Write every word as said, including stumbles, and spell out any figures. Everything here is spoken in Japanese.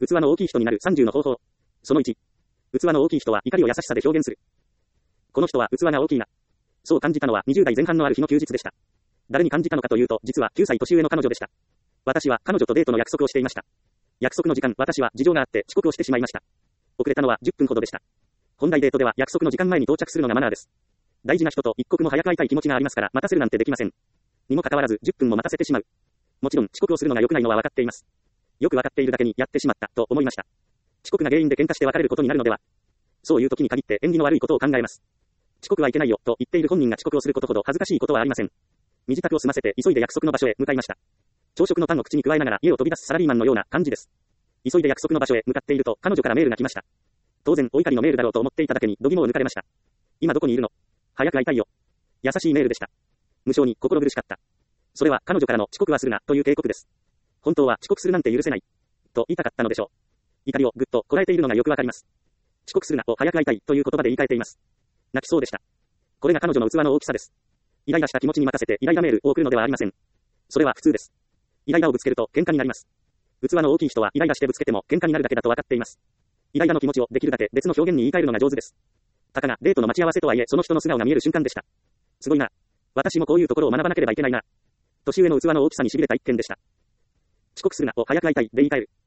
器の大きい人になるさんじゅうの方法。そのいち。器の大きい人は怒りを優しさで表現する。この人は器が大きいな。そう感じたのはにじゅう代前半のある日の休日でした。誰に感じたのかというと、実はきゅうさい年上の彼女でした。私は彼女とデートの約束をしていました。約束の時間、私は事情があって遅刻をしてしまいました。遅れたのはじゅっぷんほどでした。本来デートでは約束の時間前に到着するのがマナーです。大事な人と一刻も早く会いたい気持ちがありますから待たせるなんてできません。にもかかわらずじゅっぷんも待たせてしまう。もちろん遅刻をするのが良くないのは分かっています。よく分かっているだけにやってしまったと思いました。遅刻が原因で喧嘩して別れることになるのでは。そういう時に限って縁起の悪いことを考えます。遅刻はいけないよと言っている本人が遅刻をすることほど恥ずかしいことはありません。身支度を済ませて急いで約束の場所へ向かいました。朝食のパンを口に加えながら家を飛び出すサラリーマンのような感じです。急いで約束の場所へ向かっていると彼女からメールが来ました。当然お怒りのメールだろうと思っていただけに度肝を抜かれました。今どこにいるの？早く会いたいよ。優しいメールでした。無性に心苦しかった。それは彼女からの遅刻はするなという警告です。本当は遅刻するなんて許せない。と言いたかったのでしょう。怒りをぐっとこらえているのがよくわかります。遅刻するなを早く会いたいという言葉で言い換えています。泣きそうでした。これが彼女の器の大きさです。イライラした気持ちに任せてイライラメールを送るのではありません。それは普通です。イライラをぶつけると喧嘩になります。器の大きい人はイライラしてぶつけても喧嘩になるだけだと分かっています。イライラの気持ちをできるだけ別の表現に言い換えるのが上手です。たかがデートの待ち合わせとはいえその人の素顔が見える瞬間でした。すごいな。私もこういうところを学ばなければいけないな。年上の器の大きさに痺れた一件でした。遅刻するなを早く会いたいで言い換える。